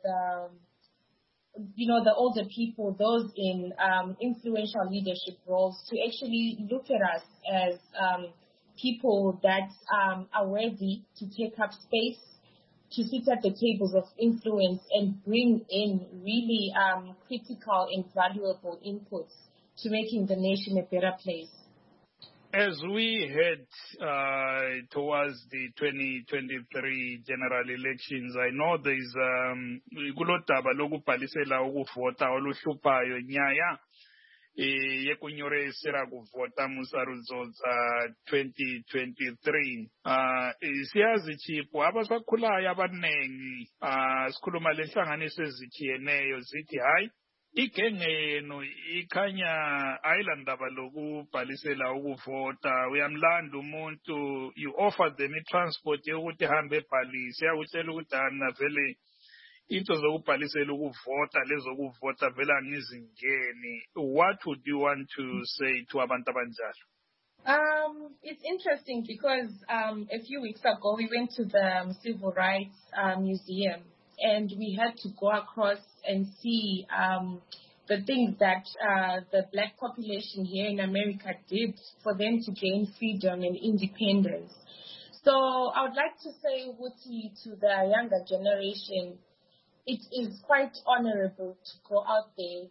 the older people, those in influential leadership roles, to actually look at us as people that are worthy to take up space, to sit at the tables of influence and bring in really critical and valuable inputs to making the nation a better place. As we head towards the 2023 general elections, I know there's kulodaba lokubhalisela ukuvota oluhluphayo nyaya yekunyoresera kuvota musarudzodza 2023. Siyazi chipo abasakhulayo abanengi sikhuluma lenhlanganiso ezitshiyeneyo zithi hayi igenge yenu ikhanya ayilandaba lokubhalisela ukuvota, uyamlanda umuntu, you offer them i-transport yokuthi hambe ebhalise, yakutshela ukuthi ana vele into zokubhalisela ukuvota lezokuvota vele angizingeni. What would you want to say to abantu abanjalo? It's interesting because a few weeks ago we went to the Civil Rights Museum, and we had to go across and see the things that the black population here in America did for them to gain freedom and independence. So I would like to say, Wuti, to the younger generation, it is quite honorable to go out there.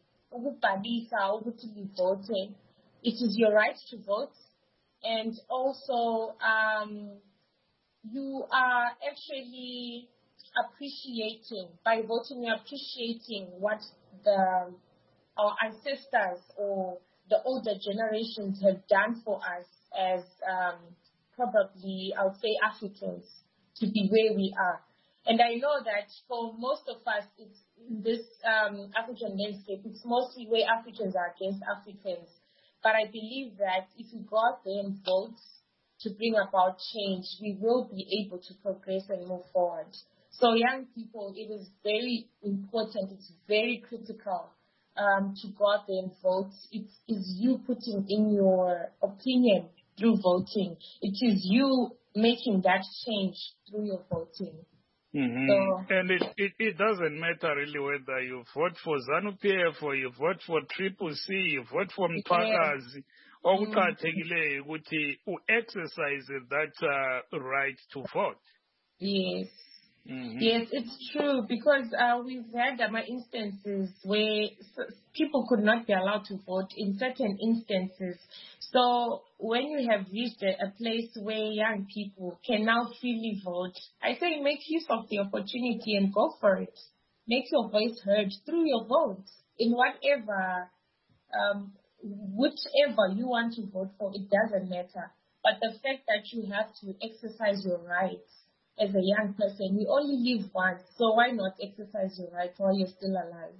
It is your right to vote. And also, you are actually appreciating, by voting, you're appreciating what our ancestors or the older generations have done for us as probably, I would say, Africans to be where we are. And I know that for most of us, it's in this African landscape, it's mostly where Africans are against Africans. But I believe that if we go out there and vote to bring about change, we will be able to progress and move forward. So young people, it is very important, it's very critical to go out there and vote. It is you putting in your opinion through voting. It is you making that change through your voting. Mm-hmm. So, and it doesn't matter really whether you vote for ZANU-PF or you vote for Triple C, you vote for Mtwakazi, okuqakathekileyo ukuthi exercise that right to vote. Yes. Mm-hmm. Yes, it's true, because we've had instances where people could not be allowed to vote in certain instances. So when you have reached a place where young people can now freely vote, I say make use of the opportunity and go for it. Make your voice heard through your vote in whatever, whichever you want to vote for, it doesn't matter. But the fact that you have to exercise your rights as a young person, we only live once, so why not exercise your rights while you're still alive?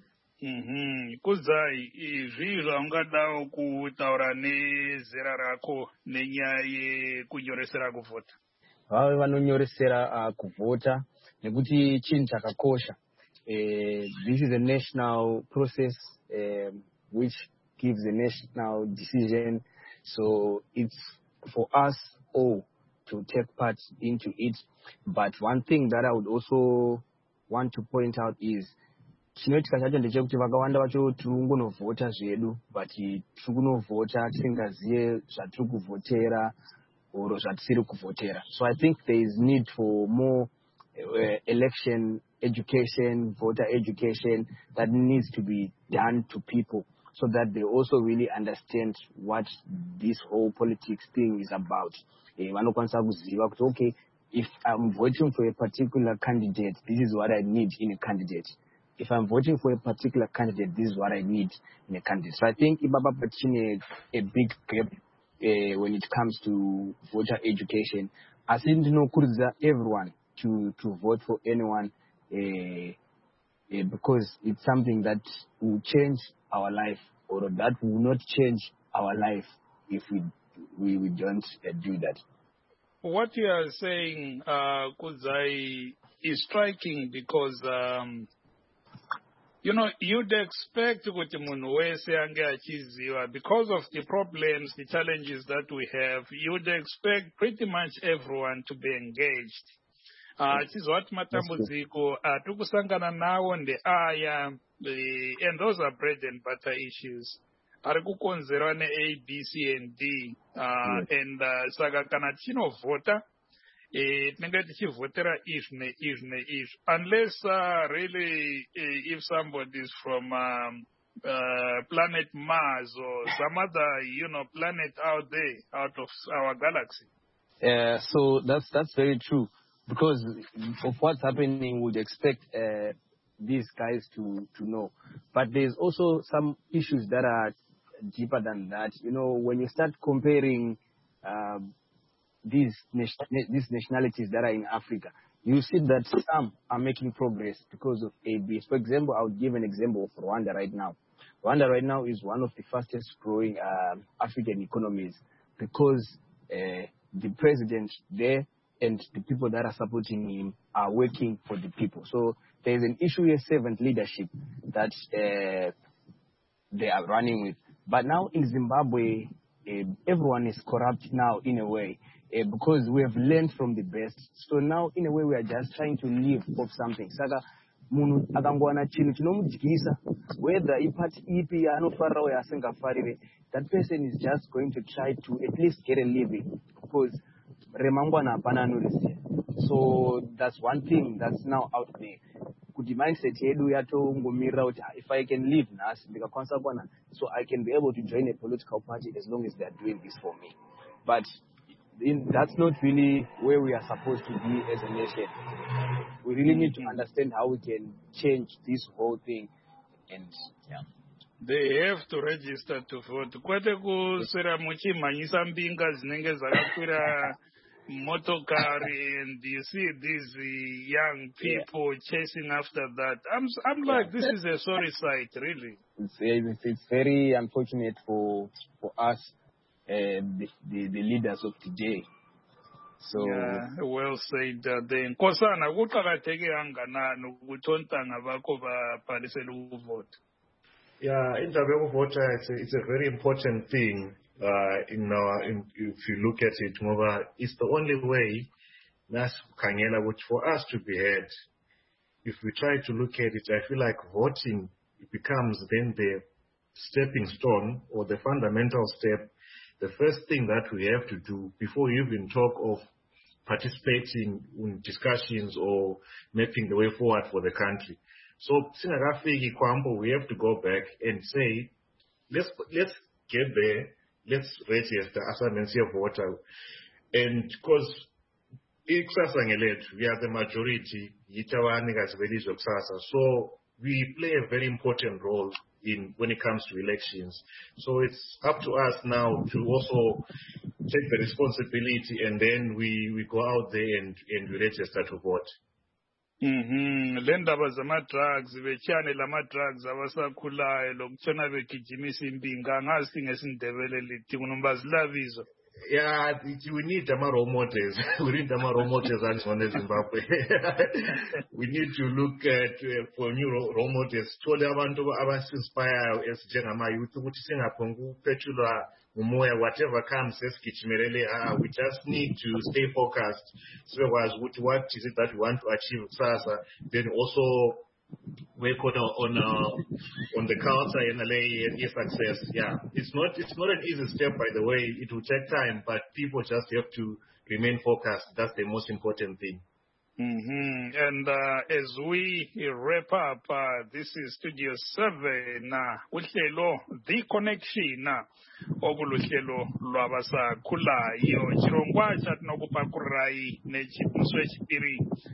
Kuzai izvizvo ungadawo kutaura nezera rako nenyaya kunyoresera kuvhota. Vave vanonyoresera kuvhota nekuti chinhu chakakosha. This is a national process which gives a national decision, so it's for us all to take part into it. But one thing that I would also want to point out is chinoitika chacho ndechekuti vakawanda vacho tiri kungovhota zvedu, but tiri kunovhota tisingazive zvatiri kuvhotera or zvatisiri kuvhotera. So I think there is need for more election education, voter education that needs to be done to people so that they also really understand what this whole politics thing is about. Okay, if I'm voting for a particular candidate, this is what I need in a candidate. If I'm voting for a particular candidate, this is what I need in a candidate. So I think Ibaba Pachine a big gap when it comes to voter education. I think everyone to vote for anyone because it's something that will change our life, or that will not change our life if we don't do that. What you are saying, Kudzai, is striking because you'd expect because of the problems, the challenges that we have, you'd expect pretty much everyone to be engaged. Chizwati matambudziko atikusangana nawo ndeaya, and those are bread and butter issues. Ari kukonzerwa ne-A, B, C, and D. And saka kana tichinovhota, tinenge tichivhotera izvi neizvi neizvi. Unless really if somebody is from planet Mars or some other, planet out there, out of our galaxy. So that's very true. Because of what's happening, we'd expect these guys to know. But there's also some issues that are deeper than that. When you start comparing these nationalities that are in Africa, you see that some are making progress because of ABS. For example, I'll give an example of Rwanda right now. Rwanda right now is one of the fastest growing African economies because the president there and the people that are supporting him are working for the people. So there's an issue here, servant leadership, that they are running with. But now in Zimbabwe, everyone is corrupt now in a way because we have learned from the best. So now in a way we are just trying to live off something. Saka munhu akangwana chinhu chinomudyisa, whether ipati ipi anofarira uye asingafarire, that person is just going to try to at least get a living because remangwana hapana anoriziva. So that's one thing that's now out there. Kuti mindset yedu yatongomirira kuti if I can live nhasi ndikakwanisa kuwana, so I can be able to join a political party as long as they are doing this for me. But that's not really where we are supposed to be as a nation. We really need to understand how we can change this whole thing. And yeah, they have to register to vote. Kwete kuswera muchimhanyisa mbinga dzinenge dzakakwira motokari, and you see these young people chasing after that. I'm like, this is a sorry sight, really. It's very unfortunate for us, the leaders of today. So yeah, well said. Then Nkosana, kuqakatheke kanganani ukuthi ontanga bakho babhalisele ukuvota? Yeah, indaba yokuvota, it's a very important thing. If you look at it, it's the only way for us to be heard. If we try to look at it, I feel like voting becomes then the stepping stone or the fundamental step, the first thing that we have to do before you even talk of participating in discussions or mapping the way forward for the country. So, we have to go back and say, let's get there. Let's register as a mention voter. And because we are the majority, so we play a very important role when it comes to elections. So it's up to us now to also take the responsibility, and then we go out there and we register to vote. Le ndaba zama-drugs betshane lama-drugs abasakhulayo lokutshona begijimisa impinga angazi ngesindebele lithi kunombazilabizo. Yeah, we need role models. We need role models as one in Zimbabwe. We need to look for new role models. Tole abantu abasinspire as njengama youth ukuthi singaphongu petula umoya, whatever comes we just need to stay focused. So what is it that we want to achieve sasa, then also work on the culture and the success. Yeah, it's not an easy step, by the way. It will take time, but people just have to remain focused. That's the most important thing. And as we wrap up, this is Studio 7, uhlelo The Connection, okuluhlelo lwabasakhulayo. Chirongwa chatinokupa kurai nechibuso echipiri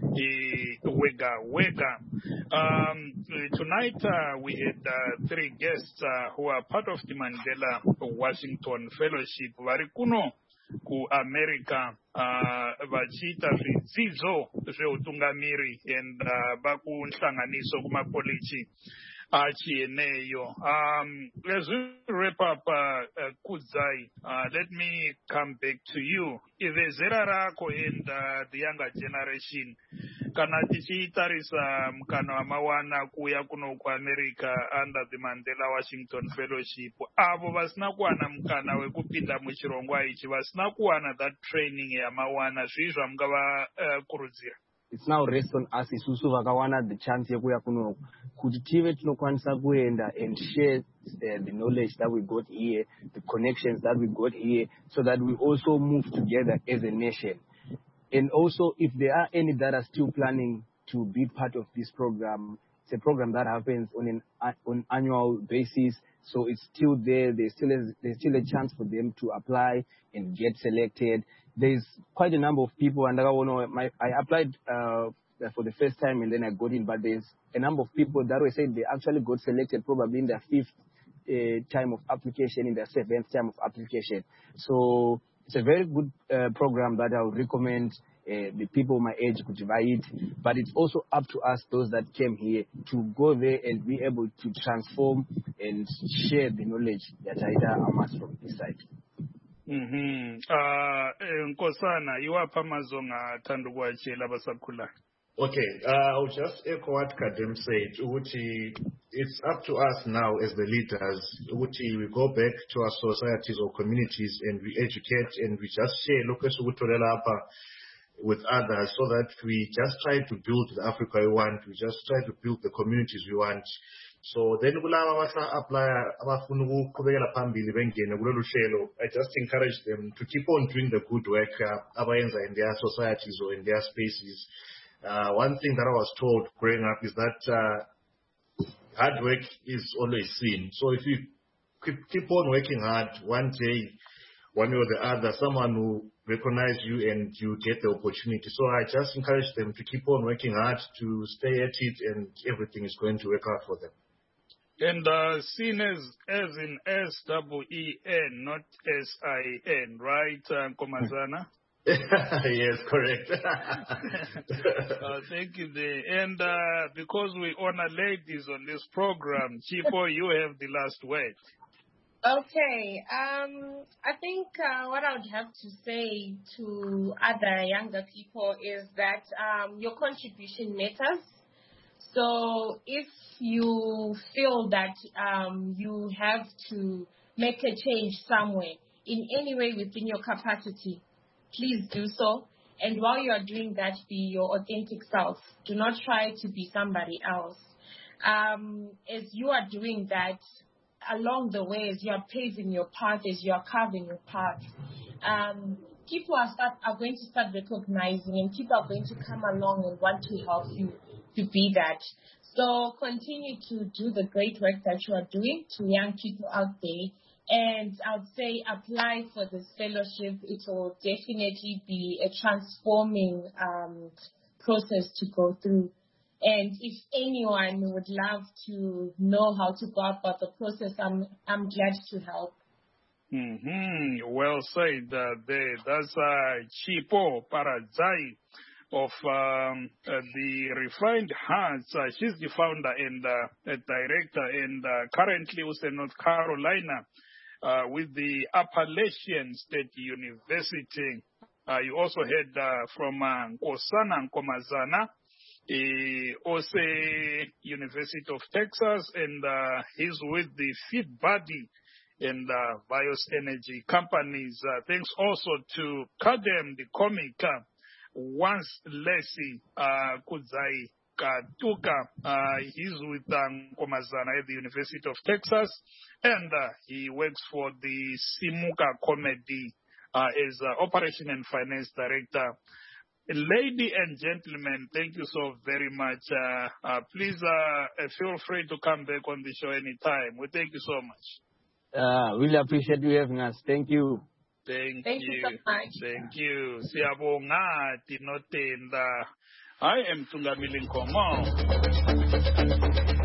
wega. Tonight we had 3 guests who are part of the Mandela Washington Fellowship. Vari kuno ku America vachita zvidzidzo zveutungamiri and vakuhlanganiso kumapolichi achieneyo. As we wrap up, Kudzai, let me come back to you. Zera rako and the younger generation, kana tichitarisa mkana wamawana kuya kuno ku America under the Mandela Washington Fellowship, avo vasina kuwana mkana wekupinda muchirongwa ichi, vasina kuwana that training yamawana, zvizva mungava kurudzira? It's now rest on us isusu vakawana the chance yekuya kuno kuti tive tinokwanisa kuenda and share the knowledge that we got here, the connections that we got here, so that we also move together as a nation. And also, if there are any that are still planning to be part of this program, it's a program that happens on an annual basis, so it's still there. There's still a chance for them to apply and get selected. There's quite a number of people, and I applied for the first time and then I got in, but there's a number of people that were saying they actually got selected probably in their 5th time of application, in their 7th time of application. So it's a very good program that I would recommend the people my age could try it, but it's also up to us, those that came here, to go there and be able to transform and share the knowledge that I amassed from this side. Nkosana, iwapha amazonga thanda ukuwatshela abasakhulayo. Okay, I'll just echo what Kadem said. It's up to us now as the leaders. We go back to our societies or communities and we educate and we just share with others, so that we just try to build the Africa we want. We just try to build the communities we want. So then apply. I just encourage them to keep on doing the good work in their societies or in their spaces. One thing that I was told growing up is that hard work is always seen. So if you keep on working hard, one day, one way or the other, someone will recognize you and you get the opportunity. So I just encourage them to keep on working hard, to stay at it, and everything is going to work out for them. And seen as in S-E-E-N, not S-I-N, right, Komazana? Yes, correct. Thank you there. And because we honor ladies on this program, Chipo, you have the last word. Okay. I think what I would have to say to other younger people is that your contribution matters. So if you feel that you have to make a change somewhere, in any way within your capacity, please do so. And while you are doing that, be your authentic self. Do not try to be somebody else. As you are doing that, along the way, as you are paving your path, as you are carving your path, people are going to start recognizing, and people are going to come along and want to help you to be that. So continue to do the great work that you are doing to young people out there. And I would say apply for this fellowship. It will definitely be a transforming process to go through. And if anyone would love to know how to go about the process, I'm glad to help. Well said there. That's Chipo Paradzai of the Refined Hearts. She's the founder and director, and currently was in North Carolina with the Appalachian State University. You also heard from Nkosana Nkomazana, also University of Texas, and he's with the Feed Body and Bios Energy companies. Thanks also to Kadem, the comic, once Lesi Kudzai Katuka. He's with Nkomazana at the University of Texas, and he works for the Simuka Comedy as Operation and Finance Director. Ladies and gentlemen, thank you so very much. Please feel free to come back on the show anytime. We thank you so much. Really appreciate you having us. Thank you. Thank you so much. Thank you. Siyabonga tinotenda. I am Tungamili Nkomo.